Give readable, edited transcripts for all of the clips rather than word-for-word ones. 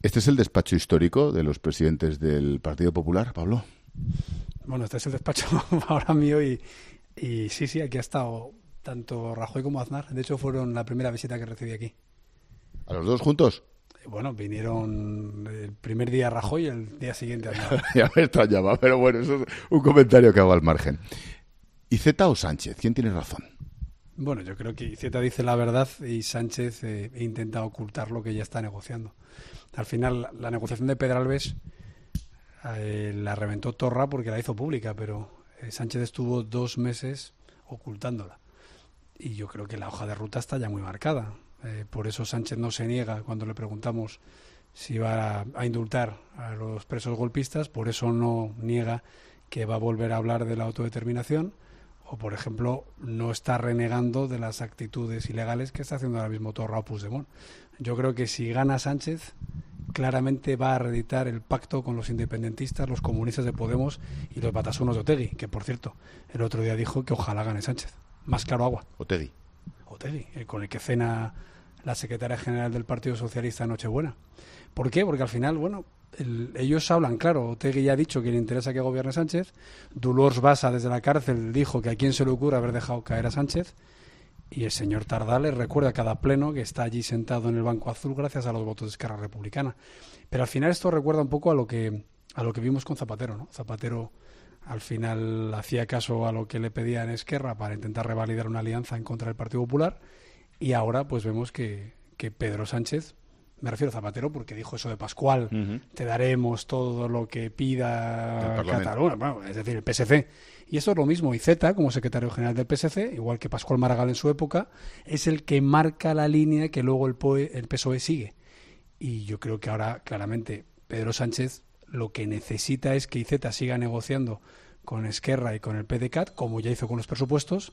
¿Este es el despacho histórico de los presidentes del Partido Popular, Pablo? Bueno, este es el despacho ahora mío y sí, aquí ha estado tanto Rajoy como Aznar. De hecho, fueron la primera visita que recibí aquí. ¿A los dos juntos? Bueno, vinieron el primer día Rajoy y el día siguiente Aznar. Ya me extrañaba, pero bueno, eso es un comentario que hago al margen. ¿Iceta o Sánchez? ¿Quién tiene razón? Bueno, yo creo que Iceta dice la verdad y Sánchez intenta ocultar lo que ya está negociando. Al final, la negociación de Pedralbes la reventó Torra porque la hizo pública, pero Sánchez estuvo 2 meses ocultándola. Y yo creo que la hoja de ruta está ya muy marcada. Por eso Sánchez no se niega cuando le preguntamos si va a indultar a los presos golpistas, por eso no niega que va a volver a hablar de la autodeterminación, o por ejemplo no está renegando de las actitudes ilegales que está haciendo ahora mismo Torra o Puigdemont. Yo creo que si gana Sánchez, claramente va a reeditar el pacto con los independentistas, los comunistas de Podemos y los batasunos de Otegi, que por cierto el otro día dijo que ojalá gane Sánchez. Más claro agua. Otegi, con el que cena la secretaria general del Partido Socialista en Nochebuena. ¿Por qué? Porque al final, bueno, ellos hablan claro. Otegi ya ha dicho que le interesa que gobierne Sánchez. Dolors Bassa desde la cárcel dijo que a quién se le ocurre haber dejado caer a Sánchez. Y el señor Tardá le recuerda a cada pleno que está allí sentado en el banco azul gracias a los votos de Esquerra Republicana. Pero al final esto recuerda un poco a lo que vimos con Zapatero, ¿no? Zapatero al final hacía caso a lo que le pedían Esquerra para intentar revalidar una alianza en contra del Partido Popular, y ahora pues vemos que Pedro Sánchez, me refiero a Zapatero porque dijo eso de Pascual, te daremos todo lo que pida Cataluña, bueno, es decir, el PSC. Y eso es lo mismo, Iceta, como secretario general del PSC, igual que Pascual Maragall en su época, es el que marca la línea que luego el PSOE sigue. Y yo creo que ahora, claramente, Pedro Sánchez lo que necesita es que Iceta siga negociando con Esquerra y con el PDeCAT, como ya hizo con los presupuestos,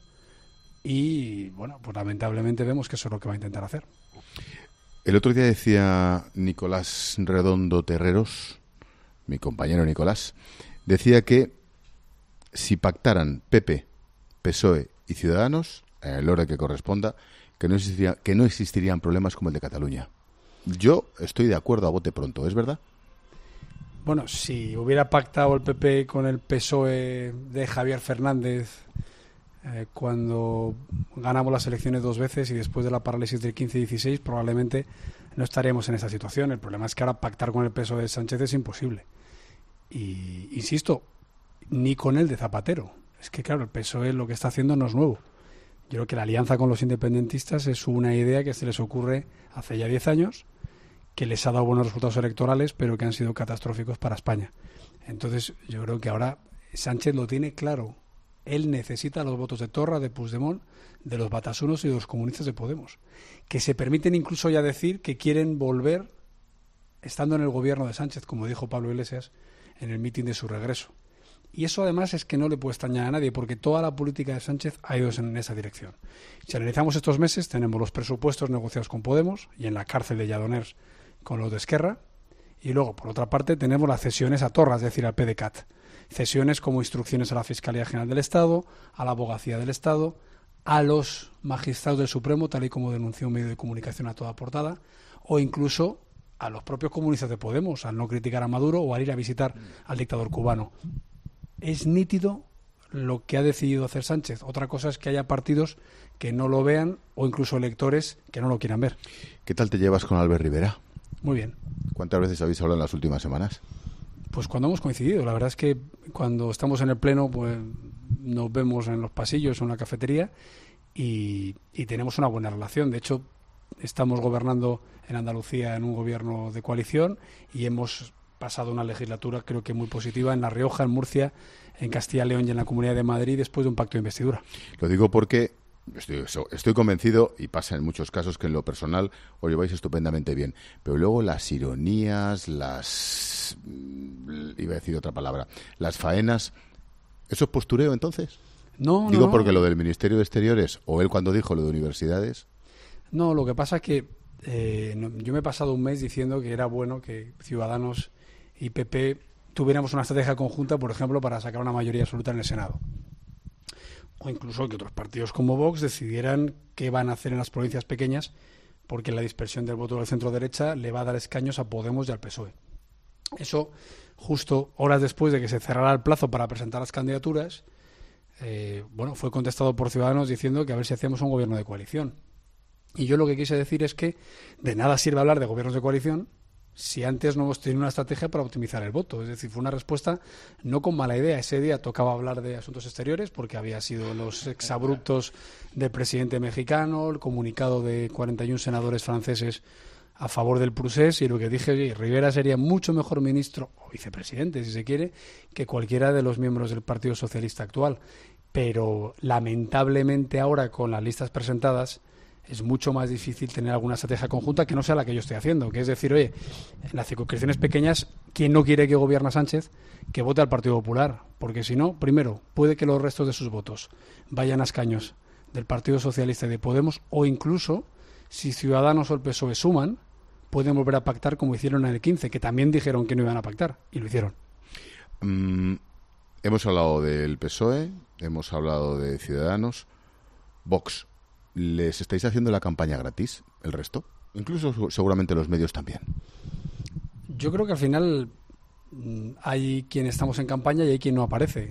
y bueno, pues lamentablemente vemos que eso es lo que va a intentar hacer. El otro día decía Nicolás Redondo Terreros, mi compañero Nicolás, decía que si pactaran PP, PSOE y Ciudadanos, en el orden que corresponda, que no existirían problemas como el de Cataluña. Yo estoy de acuerdo a bote pronto, ¿es verdad? Bueno, si hubiera pactado el PP con el PSOE de Javier Fernández cuando ganamos las elecciones 2 veces y después de la parálisis del 15-16, probablemente no estaríamos en esa situación. El problema es que ahora pactar con el PSOE de Sánchez es imposible. Y insisto, ni con el de Zapatero. Es que claro, el PSOE lo que está haciendo no es nuevo. Yo creo que la alianza con los independentistas es una idea que se les ocurre hace ya 10 años, que les ha dado buenos resultados electorales, pero que han sido catastróficos para España. Entonces, yo creo que ahora Sánchez lo tiene claro. Él necesita los votos de Torra, de Puigdemont, de los batasunos y de los comunistas de Podemos, que se permiten incluso ya decir que quieren volver estando en el gobierno de Sánchez, como dijo Pablo Iglesias en el mitin de su regreso. Y eso además es que no le puede extrañar a nadie, porque toda la política de Sánchez ha ido en esa dirección. Si analizamos estos meses, tenemos los presupuestos negociados con Podemos y en la cárcel de Lledoners con los de Esquerra, y luego, por otra parte, tenemos las cesiones a Torra, es decir, al PDeCAT. Cesiones como instrucciones a la Fiscalía General del Estado, a la Abogacía del Estado, a los magistrados del Supremo, tal y como denunció un medio de comunicación a toda portada, o incluso a los propios comunistas de Podemos, al no criticar a Maduro o al ir a visitar al dictador cubano. Es nítido lo que ha decidido hacer Sánchez. Otra cosa es que haya partidos que no lo vean o incluso electores que no lo quieran ver. ¿Qué tal te llevas con Albert Rivera? Muy bien. ¿Cuántas veces habéis hablado en las últimas semanas? Pues cuando hemos coincidido. La verdad es que cuando estamos en el pleno, pues nos vemos en los pasillos o en la cafetería y tenemos una buena relación. De hecho, estamos gobernando en Andalucía en un gobierno de coalición y hemos pasado una legislatura creo que muy positiva en La Rioja, en Murcia, en Castilla y León y en la Comunidad de Madrid después de un pacto de investidura. Lo digo porque estoy convencido, y pasa en muchos casos, que en lo personal os lleváis estupendamente bien, pero luego las ironías, iba a decir otra palabra, las faenas, ¿eso es postureo entonces? No, digo no, porque lo del Ministerio de Exteriores, o él cuando dijo lo de universidades. No, lo que pasa es que yo me he pasado un mes diciendo que era bueno que Ciudadanos y PP tuviéramos una estrategia conjunta, por ejemplo, para sacar una mayoría absoluta en el Senado. O incluso que otros partidos como Vox decidieran qué van a hacer en las provincias pequeñas porque la dispersión del voto del centro-derecha le va a dar escaños a Podemos y al PSOE. Eso, justo horas después de que se cerrara el plazo para presentar las candidaturas, fue contestado por Ciudadanos diciendo que a ver si hacíamos un gobierno de coalición. Y yo lo que quise decir es que de nada sirve hablar de gobiernos de coalición si antes no hemos tenido una estrategia para optimizar el voto. Es decir, fue una respuesta no con mala idea. Ese día tocaba hablar de asuntos exteriores porque había sido los exabruptos del presidente mexicano, el comunicado de 41 senadores franceses a favor del procés, y lo que dije, oye, Rivera sería mucho mejor ministro o vicepresidente, si se quiere, que cualquiera de los miembros del Partido Socialista actual. Pero lamentablemente ahora, con las listas presentadas, es mucho más difícil tener alguna estrategia conjunta que no sea la que yo estoy haciendo, que es decir, oye, en las circunscripciones pequeñas, ¿quién no quiere que gobierne Sánchez? Que vote al Partido Popular, porque si no, primero, puede que los restos de sus votos vayan a escaños del Partido Socialista y de Podemos, o incluso, si Ciudadanos o el PSOE suman, pueden volver a pactar como hicieron en el 15, que también dijeron que no iban a pactar, y lo hicieron. Hemos hablado del PSOE, hemos hablado de Ciudadanos. Vox, ¿les estáis haciendo la campaña gratis, el resto? Incluso seguramente los medios también. Yo creo que al final hay quien estamos en campaña y hay quien no aparece.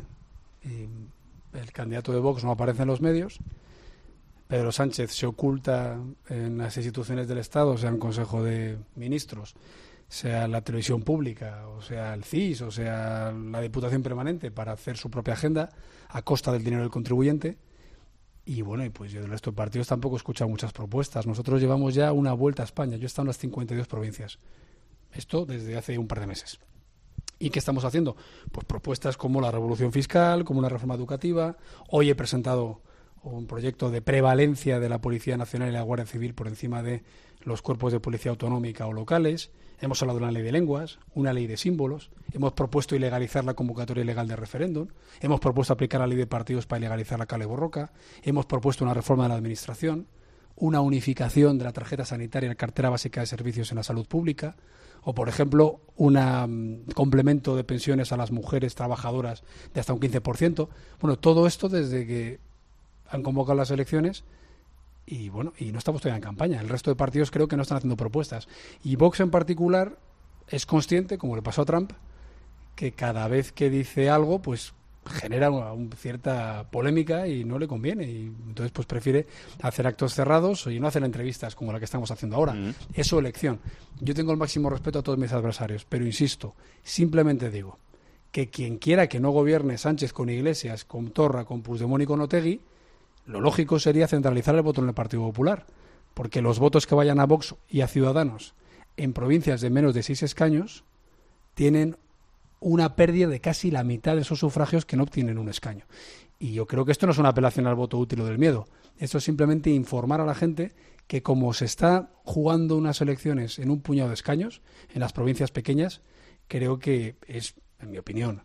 El candidato de Vox no aparece en los medios. Pedro Sánchez se oculta en las instituciones del Estado, sea en Consejo de Ministros, sea la televisión pública, o sea el CIS, o sea la Diputación Permanente, para hacer su propia agenda a costa del dinero del contribuyente. Y bueno, y pues yo del resto de partidos tampoco he escuchado muchas propuestas. Nosotros llevamos ya una vuelta a España. Yo he estado en las 52 provincias. Esto desde hace un par de meses. ¿Y qué estamos haciendo? Pues propuestas como la revolución fiscal, como una reforma educativa. Hoy he presentado un proyecto de prevalencia de la Policía Nacional y la Guardia Civil por encima de los cuerpos de policía autonómica o locales. Hemos hablado de una ley de lenguas, una ley de símbolos. Hemos propuesto ilegalizar la convocatoria ilegal de referéndum. Hemos propuesto aplicar la ley de partidos para ilegalizar la cale borroca. Hemos propuesto una reforma de la administración, una unificación de la tarjeta sanitaria y la cartera básica de servicios en la salud pública. O, por ejemplo, un complemento de pensiones a las mujeres trabajadoras de hasta un 15%. Bueno, todo esto desde que han convocado las elecciones y bueno, y no estamos todavía en campaña. El resto de partidos creo que no están haciendo propuestas. Y Vox en particular es consciente, como le pasó a Trump, que cada vez que dice algo, pues genera cierta polémica y no le conviene. Y entonces pues prefiere hacer actos cerrados y no hacer entrevistas como la que estamos haciendo ahora. Es su elección. Yo tengo el máximo respeto a todos mis adversarios, pero insisto, simplemente digo que quien quiera que no gobierne Sánchez con Iglesias, con Torra, con Puigdemont y con Otegi, lo lógico sería centralizar el voto en el Partido Popular, porque los votos que vayan a Vox y a Ciudadanos en provincias de menos de 6 escaños tienen una pérdida de casi la mitad de esos sufragios que no obtienen un escaño. Y yo creo que esto no es una apelación al voto útil o del miedo. Esto es simplemente informar a la gente que como se está jugando unas elecciones en un puñado de escaños, en las provincias pequeñas, creo que es, en mi opinión,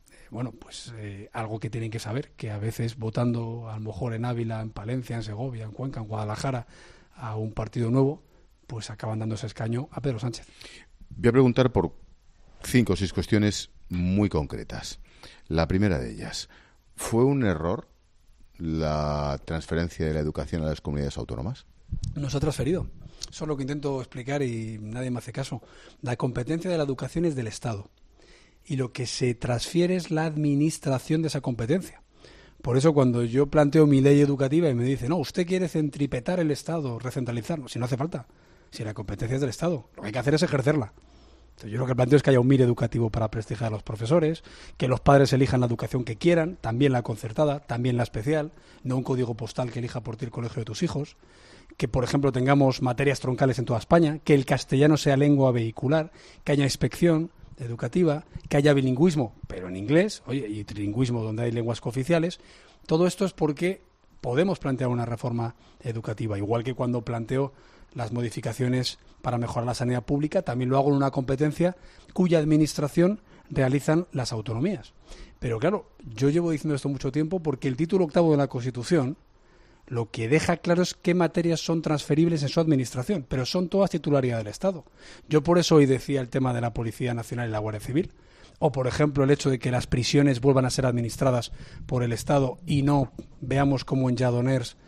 algo que tienen que saber, que a veces votando a lo mejor en Ávila, en Palencia, en Segovia, en Cuenca, en Guadalajara, a un partido nuevo, pues acaban dando ese escaño a Pedro Sánchez. Voy a preguntar por 5 o 6 cuestiones muy concretas. La primera de ellas, ¿fue un error la transferencia de la educación a las comunidades autónomas? No se ha transferido. Eso es lo que intento explicar y nadie me hace caso. La competencia de la educación es del Estado. Y lo que se transfiere es la administración de esa competencia. Por eso cuando yo planteo mi ley educativa y me dice, no, usted quiere centripetar el Estado, recentralizarlo, si no hace falta, si la competencia es del Estado, lo que hay que hacer es ejercerla. Entonces, yo lo que planteo es que haya un MIR educativo para prestigiar a los profesores, que los padres elijan la educación que quieran, también la concertada, también la especial, no un código postal que elija por ti el colegio de tus hijos, que por ejemplo tengamos materias troncales en toda España, que el castellano sea lengua vehicular, que haya inspección educativa, que haya bilingüismo, pero en inglés, y trilingüismo donde hay lenguas cooficiales. Todo esto es porque podemos plantear una reforma educativa, igual que cuando planteo las modificaciones para mejorar la sanidad pública, también lo hago en una competencia cuya administración realizan las autonomías. Pero claro, yo llevo diciendo esto mucho tiempo porque el título 8º de la Constitución lo que deja claro es qué materias son transferibles en su administración, pero son todas titularidad del Estado. Yo por eso hoy decía el tema de la Policía Nacional y la Guardia Civil, o por ejemplo el hecho de que las prisiones vuelvan a ser administradas por el Estado y no veamos como en Lledoners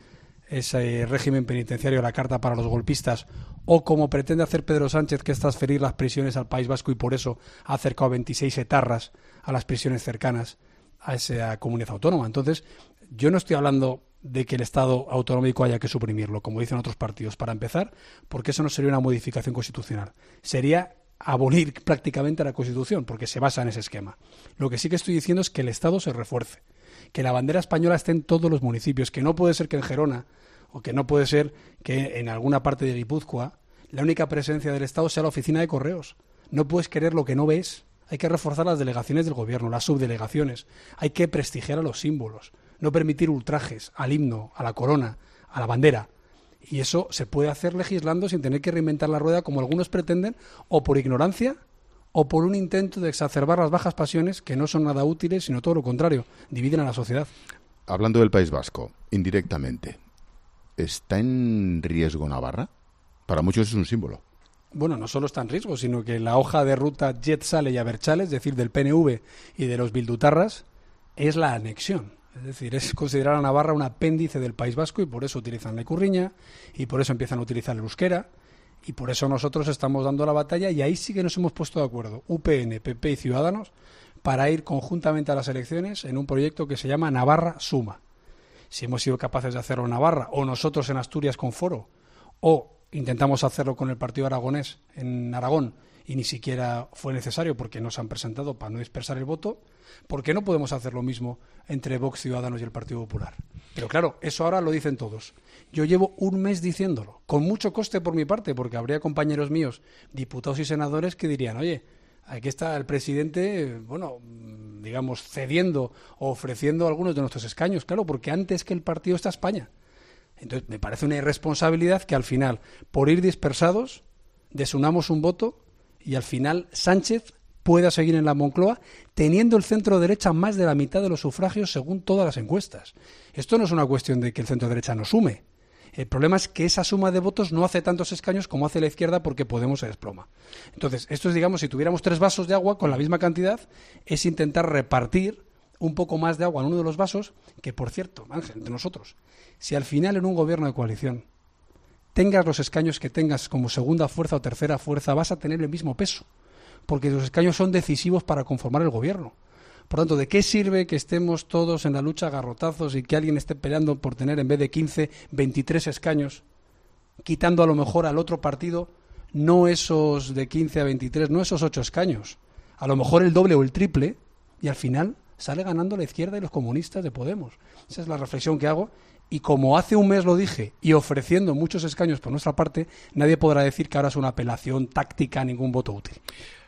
ese régimen penitenciario, la carta para los golpistas, o como pretende hacer Pedro Sánchez, que es transferir las prisiones al País Vasco y por eso ha acercado 26 etarras a las prisiones cercanas a esa comunidad autónoma. Entonces, yo no estoy hablando de que el Estado autonómico haya que suprimirlo, como dicen otros partidos, para empezar, porque eso no sería una modificación constitucional. Sería abolir prácticamente la Constitución, porque se basa en ese esquema. Lo que sí que estoy diciendo es que el Estado se refuerce, que la bandera española esté en todos los municipios, que no puede ser que en Gerona, o que no puede ser que en alguna parte de Guipúzcoa la única presencia del Estado sea la oficina de correos. No puedes querer lo que no ves. Hay que reforzar las delegaciones del gobierno, las subdelegaciones. Hay que prestigiar a los símbolos, no permitir ultrajes al himno, a la corona, a la bandera. Y eso se puede hacer legislando sin tener que reinventar la rueda como algunos pretenden, o por ignorancia o por un intento de exacerbar las bajas pasiones que no son nada útiles, sino todo lo contrario, dividen a la sociedad. Hablando del País Vasco, indirectamente, ¿está en riesgo Navarra? Para muchos es un símbolo. Bueno, no solo está en riesgo, sino que la hoja de ruta Jet-Sale y Abertzale, es decir, del PNV y de los bildutarras, es la anexión. Es decir, es considerar a Navarra un apéndice del País Vasco y por eso utilizan la icurriña y por eso empiezan a utilizar el euskera y por eso nosotros estamos dando la batalla y ahí sí que nos hemos puesto de acuerdo, UPN, PP y Ciudadanos, para ir conjuntamente a las elecciones en un proyecto que se llama Navarra Suma. Si hemos sido capaces de hacerlo en Navarra o nosotros en Asturias con Foro o intentamos hacerlo con el Partido Aragonés en Aragón y ni siquiera fue necesario porque nos han presentado para no dispersar el voto, ¿por qué no podemos hacer lo mismo entre Vox, Ciudadanos y el Partido Popular? Pero claro, eso ahora lo dicen todos. Yo llevo un mes diciéndolo, con mucho coste por mi parte, porque habría compañeros míos, diputados y senadores, que dirían, oye, aquí está el presidente, bueno, digamos, cediendo o ofreciendo algunos de nuestros escaños, claro, porque antes que el partido está España. Entonces, me parece una irresponsabilidad que al final, por ir dispersados, desunamos un voto y al final Sánchez pueda seguir en la Moncloa teniendo el centro derecha más de la mitad de los sufragios según todas las encuestas. Esto no es una cuestión de que el centro derecha no sume. El problema es que esa suma de votos no hace tantos escaños como hace la izquierda porque Podemos se desploma. Entonces, esto es, digamos, si tuviéramos 3 vasos de agua con la misma cantidad, es intentar repartir un poco más de agua en uno de los vasos, que por cierto, Ángel, entre nosotros, si al final en un gobierno de coalición tengas los escaños que tengas como segunda fuerza o tercera fuerza, vas a tener el mismo peso, porque los escaños son decisivos para conformar el gobierno. Por tanto, ¿de qué sirve que estemos todos en la lucha a garrotazos y que alguien esté peleando por tener en vez de 15, 23 escaños, quitando a lo mejor al otro partido no esos de 15 a 23, no esos 8 escaños, a lo mejor el doble o el triple, y al final sale ganando la izquierda y los comunistas de Podemos? Esa es la reflexión que hago. Y como hace un mes lo dije, y ofreciendo muchos escaños por nuestra parte, nadie podrá decir que ahora es una apelación táctica a ningún voto útil.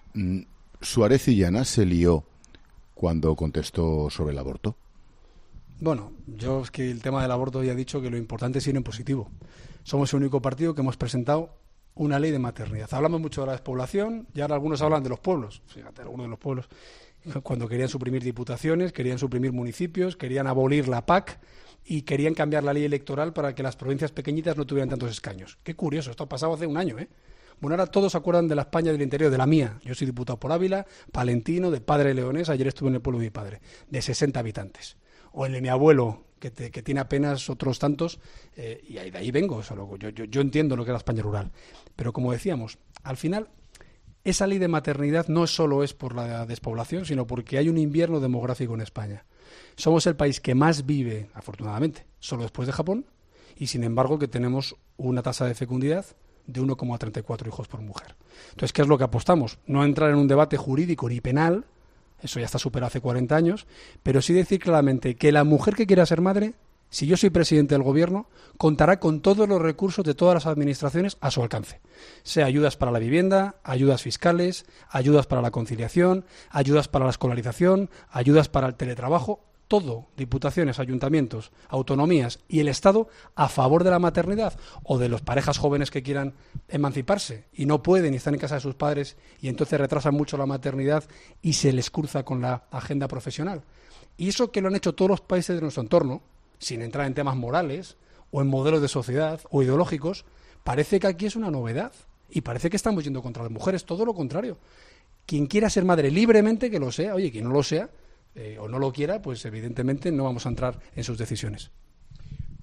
Suárez y Llana se lió cuando contestó sobre el aborto. Bueno, yo es que el tema del aborto ya he dicho que lo importante es ir en positivo. Somos el único partido que hemos presentado una ley de maternidad. Hablamos mucho de la despoblación y ahora algunos hablan de los pueblos. Fíjate, algunos de los pueblos, cuando querían suprimir diputaciones, querían suprimir municipios, querían abolir la PAC y querían cambiar la ley electoral para que las provincias pequeñitas no tuvieran tantos escaños. Qué curioso, esto ha pasado hace un año, ¿eh? Bueno, ahora todos se acuerdan de la España del interior, de la mía. Yo soy diputado por Ávila, palentino, de padre leonés, ayer estuve en el pueblo de mi padre, de 60 habitantes. O el de mi abuelo, que tiene apenas otros tantos, y de ahí vengo. O sea, yo entiendo lo que es la España rural. Pero como decíamos, al final, esa ley de maternidad no solo es por la despoblación, sino porque hay un invierno demográfico en España. Somos el país que más vive, afortunadamente, solo después de Japón, y sin embargo que tenemos una tasa de fecundidad de 1,34 hijos por mujer. Entonces, ¿qué es lo que apostamos? No entrar en un debate jurídico ni penal, eso ya está superado hace 40 años, pero sí decir claramente que la mujer que quiera ser madre, si yo soy presidente del gobierno, contará con todos los recursos de todas las administraciones a su alcance. Sea ayudas para la vivienda, ayudas fiscales, ayudas para la conciliación, ayudas para la escolarización, ayudas para el teletrabajo, todo, diputaciones, ayuntamientos, autonomías y el Estado a favor de la maternidad o de las parejas jóvenes que quieran emanciparse y no pueden y están en casa de sus padres y entonces retrasan mucho la maternidad y se les cruza con la agenda profesional. Y eso que lo han hecho todos los países de nuestro entorno, sin entrar en temas morales o en modelos de sociedad o ideológicos, parece que aquí es una novedad y parece que estamos yendo contra las mujeres, todo lo contrario. Quien quiera ser madre libremente que lo sea, oye, quien no lo sea o no lo quiera, pues evidentemente no vamos a entrar en sus decisiones.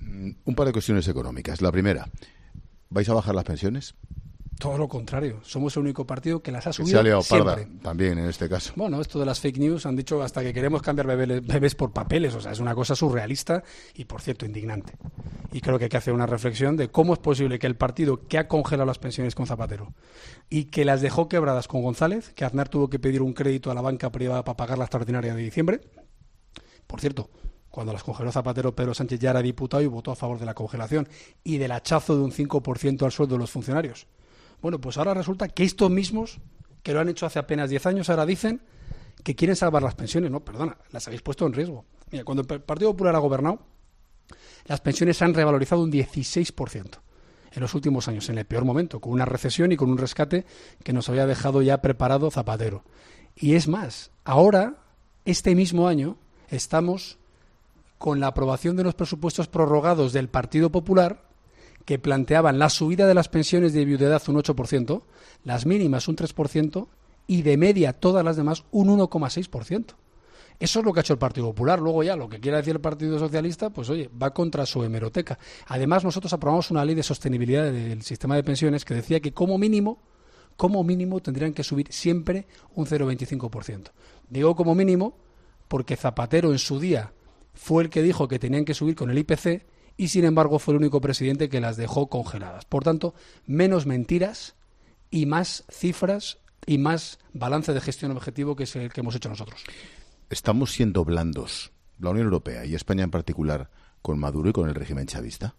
Un par de cuestiones económicas. La primera, ¿vais a bajar las pensiones? Todo lo contrario. Somos el único partido que las ha subido Se ha liado parda siempre. también en este caso. Bueno, esto de las fake news han dicho hasta que queremos cambiar bebés por papeles. O sea, es una cosa surrealista y, por cierto, indignante. Y creo que hay que hacer una reflexión de cómo es posible que el partido que ha congelado las pensiones con Zapatero y que las dejó quebradas con González, que Aznar tuvo que pedir un crédito a la banca privada para pagar la extraordinaria de diciembre. Por cierto, cuando las congeló Zapatero, Pedro Sánchez ya era diputado y votó a favor de la congelación y del hachazo de un 5% al sueldo de los funcionarios. Bueno, pues ahora resulta que estos mismos, que lo han hecho hace apenas 10 años, ahora dicen que quieren salvar las pensiones. No, perdona, las habéis puesto en riesgo. Mira, cuando el Partido Popular ha gobernado, las pensiones se han revalorizado un 16% en los últimos años, en el peor momento, con una recesión y con un rescate que nos había dejado ya preparado Zapatero. Y es más, ahora, este mismo año, estamos con la aprobación de los presupuestos prorrogados del Partido Popular, que planteaban la subida de las pensiones de viudedad un 8%, las mínimas un 3% y de media todas las demás un 1,6%. Eso es lo que ha hecho el Partido Popular. Luego ya lo que quiera decir el Partido Socialista, pues oye, va contra su hemeroteca. Además, nosotros aprobamos una ley de sostenibilidad del sistema de pensiones que decía que como mínimo tendrían que subir siempre un 0,25%. Digo como mínimo porque Zapatero en su día fue el que dijo que tenían que subir con el IPC y sin embargo fue el único presidente que las dejó congeladas. Por tanto, menos mentiras y más cifras y más balance de gestión objetivo que es el que hemos hecho nosotros. ¿Estamos siendo blandos, la Unión Europea y España en particular, con Maduro y con el régimen chavista?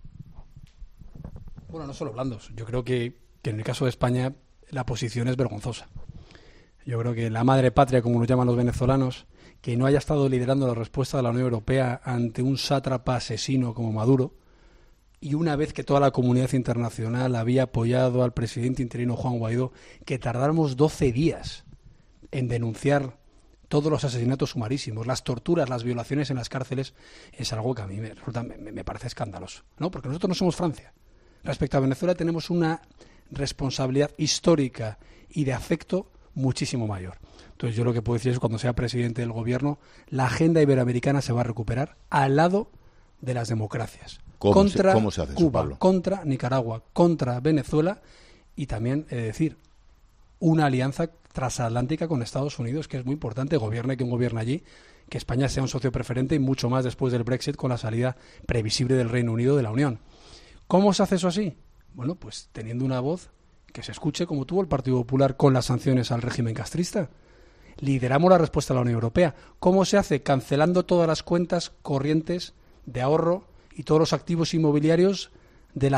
Bueno, no solo blandos. Yo creo que en el caso de España la posición es vergonzosa. Yo creo que la madre patria, como nos llaman los venezolanos, que no haya estado liderando la respuesta de la Unión Europea ante un sátrapa asesino como Maduro, y una vez que toda la comunidad internacional había apoyado al presidente interino Juan Guaidó, que tardáramos 12 días en denunciar todos los asesinatos sumarísimos, las torturas, las violaciones en las cárceles, es algo que a mí me parece escandaloso, ¿no? Porque nosotros no somos Francia. Respecto a Venezuela tenemos una responsabilidad histórica y de afecto muchísimo mayor. Entonces yo lo que puedo decir es que cuando sea presidente del gobierno, la agenda iberoamericana se va a recuperar al lado de las democracias. Contra ¿Cómo se hace eso, Cuba, Pablo? contra Nicaragua, contra Venezuela y también, decir, una alianza transatlántica con Estados Unidos, que es muy importante, gobierne quien gobierna allí, que España sea un socio preferente y mucho más después del Brexit con la salida previsible del Reino Unido de la Unión. ¿Cómo se hace eso así? Bueno, pues teniendo una voz que se escuche como tuvo el Partido Popular con las sanciones al régimen castrista. Lideramos la respuesta a la Unión Europea. ¿Cómo se hace? Cancelando todas las cuentas corrientes de ahorro y todos los activos inmobiliarios de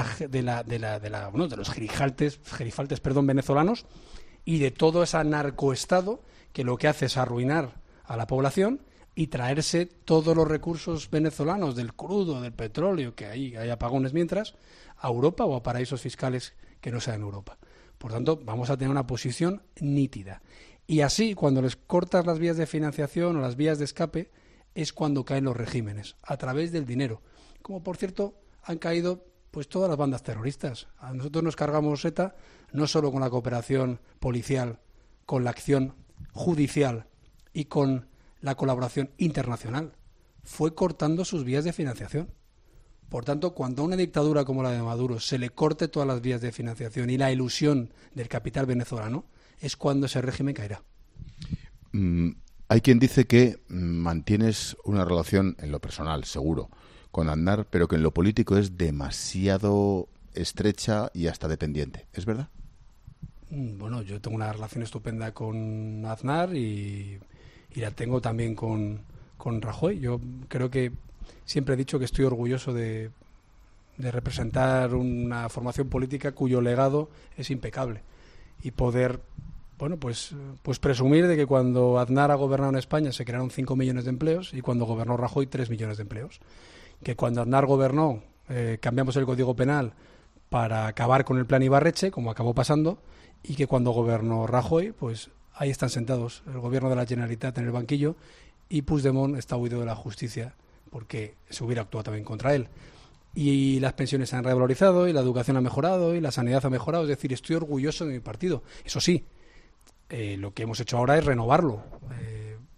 los gerifaltes, venezolanos y de todo ese narcoestado que lo que hace es arruinar a la población y traerse todos los recursos venezolanos del crudo, del petróleo, que ahí hay apagones mientras, a Europa o a paraísos fiscales que no sean Europa. Por tanto, vamos a tener una posición nítida. Y así, cuando les cortas las vías de financiación o las vías de escape, es cuando caen los regímenes, a través del dinero. Como, por cierto, han caído pues todas las bandas terroristas. A nosotros nos cargamos ETA no solo con la cooperación policial, con la acción judicial y con la colaboración internacional. Fue cortando sus vías de financiación. Por tanto, cuando a una dictadura como la de Maduro se le corte todas las vías de financiación y la ilusión del capital venezolano, es cuando ese régimen caerá. Hay quien dice que mantienes una relación, en lo personal, seguro, con Aznar, pero que en lo político es demasiado estrecha y hasta dependiente. ¿Es verdad? Bueno, yo tengo una relación estupenda con Aznar y la tengo también con Rajoy. Yo creo que siempre he dicho que estoy orgulloso de representar una formación política cuyo legado es impecable y poder, bueno, pues presumir de que cuando Aznar ha gobernado en España se crearon 5 millones de empleos y cuando gobernó Rajoy 3 millones de empleos. Que cuando Aznar gobernó cambiamos el Código Penal para acabar con el plan Ibarretxe, como acabó pasando, y que cuando gobernó Rajoy, pues ahí están sentados el gobierno de la Generalitat en el banquillo y Puigdemont está huido de la justicia porque se hubiera actuado también contra él. Y las pensiones se han revalorizado y la educación ha mejorado y la sanidad ha mejorado. Es decir, estoy orgulloso de mi partido. Eso sí, lo que hemos hecho ahora es renovarlo.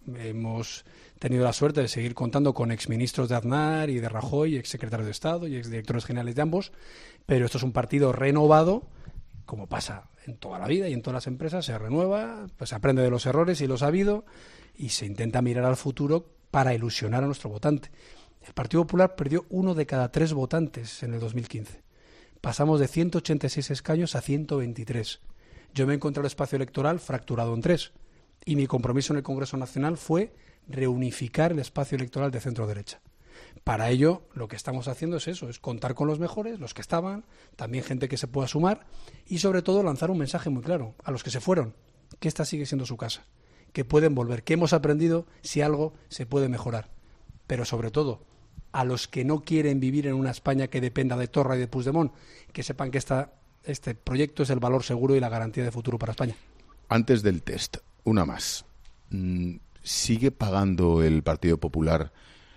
Hemos tenido la suerte de seguir contando con exministros de Aznar y de Rajoy, exsecretarios de Estado y exdirectores generales de ambos, pero esto es un partido renovado, como pasa en toda la vida y en todas las empresas, se renueva, pues se aprende de los errores y los ha habido, y se intenta mirar al futuro para ilusionar a nuestro votante. El Partido Popular perdió 1 de cada 3 votantes en el 2015. Pasamos de 186 escaños a 123. Yo me encontré el espacio electoral fracturado en 3, y mi compromiso en el Congreso Nacional fue reunificar el espacio electoral de centro-derecha. Para ello, lo que estamos haciendo es eso, es contar con los mejores, los que estaban, también gente que se pueda sumar, y sobre todo lanzar un mensaje muy claro a los que se fueron, que esta sigue siendo su casa, que pueden volver, que hemos aprendido si algo se puede mejorar. Pero sobre todo, a los que no quieren vivir en una España que dependa de Torra y de Puigdemont, que sepan que este proyecto es el valor seguro y la garantía de futuro para España. Antes del test, una más. ¿Sigue pagando el Partido Popular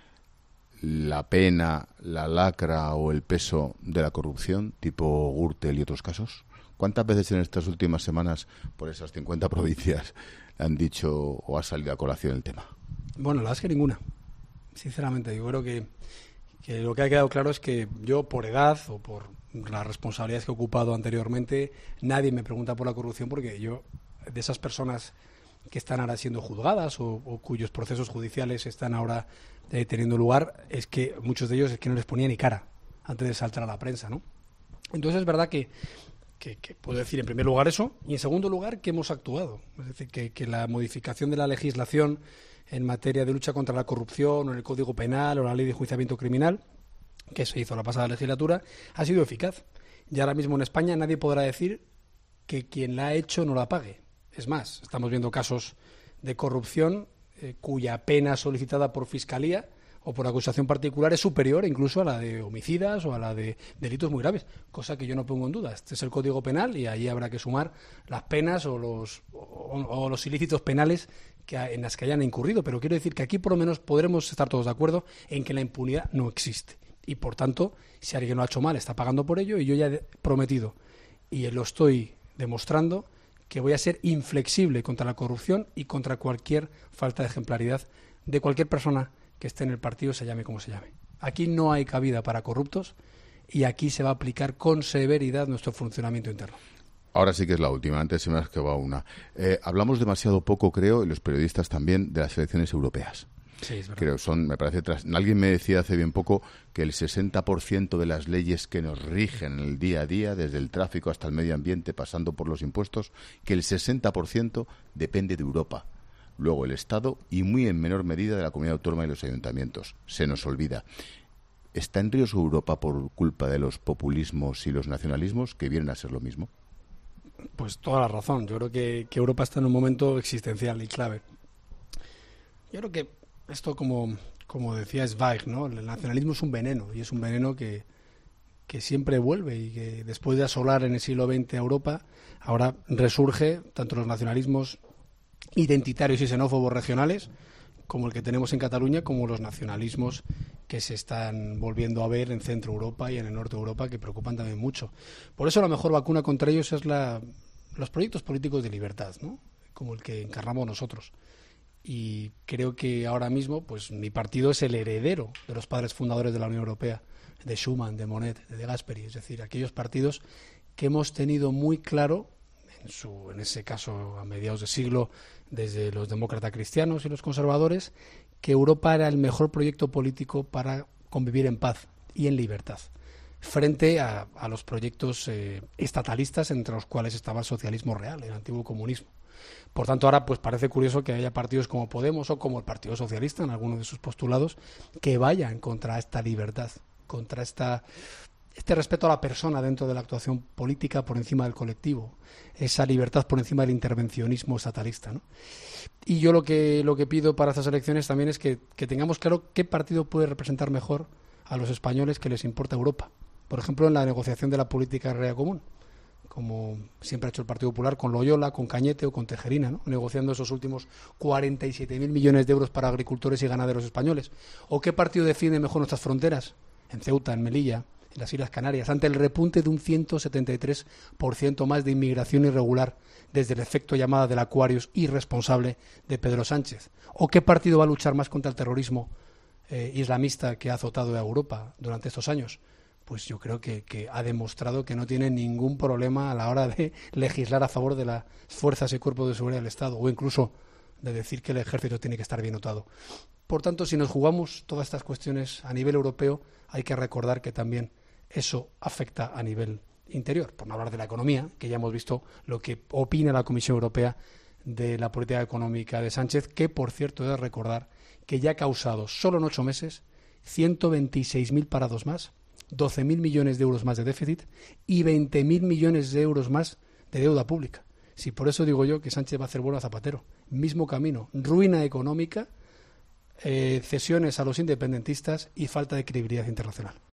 la pena, la lacra o el peso de la corrupción, tipo Gürtel y otros casos? ¿Cuántas veces en estas últimas semanas, por esas 50 provincias, han dicho o ha salido a colación el tema? Bueno, la verdad es que ninguna. Sinceramente, yo creo que lo que ha quedado claro es que yo, por edad o por las responsabilidades que he ocupado anteriormente, nadie me pregunta por la corrupción, porque yo, de esas personas que están ahora siendo juzgadas o cuyos procesos judiciales están ahora teniendo lugar, es que muchos de ellos es que no les ponía ni cara antes de saltar a la prensa, ¿no? Entonces es verdad que puedo decir en primer lugar eso, y en segundo lugar que hemos actuado. Es decir, que la modificación de la legislación en materia de lucha contra la corrupción o en el Código Penal o la Ley de Enjuiciamiento Criminal, que se hizo la pasada legislatura, ha sido eficaz. Y ahora mismo en España nadie podrá decir que quien la ha hecho no la pague. Es más, estamos viendo casos de corrupción cuya pena solicitada por Fiscalía o por acusación particular es superior incluso a la de homicidas o a la de delitos muy graves, cosa que yo no pongo en duda. Este es el Código Penal y ahí habrá que sumar las penas o los ilícitos penales en las que hayan incurrido, pero quiero decir que aquí por lo menos podremos estar todos de acuerdo en que la impunidad no existe y por tanto, si alguien lo ha hecho mal está pagando por ello, y yo ya he prometido y lo estoy demostrando que voy a ser inflexible contra la corrupción y contra cualquier falta de ejemplaridad de cualquier persona que esté en el partido, se llame como se llame. Aquí no hay cabida para corruptos y aquí se va a aplicar con severidad nuestro funcionamiento interno. Ahora sí que es la última, antes se me ha escapado una. Hablamos demasiado poco, creo, y los periodistas también, de las elecciones europeas. Sí, es verdad. Creo me parece alguien me decía hace bien poco que el 60% de las leyes que nos rigen en el día a día, desde el tráfico hasta el medio ambiente, pasando por los impuestos, que el 60% depende de Europa. Luego el Estado y muy en menor medida de la comunidad autónoma y los ayuntamientos. Se nos olvida. ¿Está en riesgo Europa por culpa de los populismos y los nacionalismos, que vienen a ser lo mismo? Pues toda la razón. Yo creo que Europa está en un momento existencial y clave. Yo creo que esto, como decía Zweig, ¿no? El nacionalismo es un veneno, y es un veneno que siempre vuelve, y que después de asolar en el siglo XX a Europa, ahora resurge tanto los nacionalismos identitarios y xenófobos regionales, como el que tenemos en Cataluña, como los nacionalismos que se están volviendo a ver en Centro Europa y en el Norte de Europa, que preocupan también mucho. Por eso la mejor vacuna contra ellos es los proyectos políticos de libertad, ¿no? Como el que encarnamos nosotros. Y creo que ahora mismo, pues mi partido es el heredero de los padres fundadores de la Unión Europea, de Schuman, de Monnet, de Gasperi, es decir, aquellos partidos que hemos tenido muy claro, en ese caso a mediados de siglo, desde los demócratas cristianos y los conservadores, que Europa era el mejor proyecto político para convivir en paz y en libertad, frente a los proyectos estatalistas, entre los cuales estaba el socialismo real, el antiguo comunismo. Por tanto, ahora pues parece curioso que haya partidos como Podemos o como el Partido Socialista, en algunos de sus postulados, que vayan contra esta libertad, contra este respeto a la persona dentro de la actuación política por encima del colectivo, esa libertad por encima del intervencionismo estatalista, ¿no? Y yo lo que pido para estas elecciones también es que tengamos claro qué partido puede representar mejor a los españoles que les importa Europa. Por ejemplo, en la negociación de la política agraria común, como siempre ha hecho el Partido Popular con Loyola, con Cañete o con Tejerina, ¿no? Negociando esos últimos 47.000 millones de euros para agricultores y ganaderos españoles. ¿O qué partido defiende mejor nuestras fronteras? En Ceuta, en Melilla, en las Islas Canarias, ante el repunte de un 173% más de inmigración irregular desde el efecto llamada del Aquarius irresponsable de Pedro Sánchez? ¿O qué partido va a luchar más contra el terrorismo islamista que ha azotado a Europa durante estos años? Pues yo creo que ha demostrado que no tiene ningún problema a la hora de legislar a favor de las fuerzas y cuerpos de seguridad del Estado, o incluso de decir que el ejército tiene que estar bien dotado. Por tanto, si nos jugamos todas estas cuestiones a nivel europeo, hay que recordar que también eso afecta a nivel interior, por no hablar de la economía, que ya hemos visto lo que opina la Comisión Europea de la política económica de Sánchez, que, por cierto, he de recordar que ya ha causado solo en 8 meses 126.000 parados más, 12.000 millones de euros más de déficit y 20.000 millones de euros más de deuda pública. Si por eso digo yo que Sánchez va a hacer bueno a Zapatero. Mismo camino, ruina económica, cesiones a los independentistas y falta de credibilidad internacional.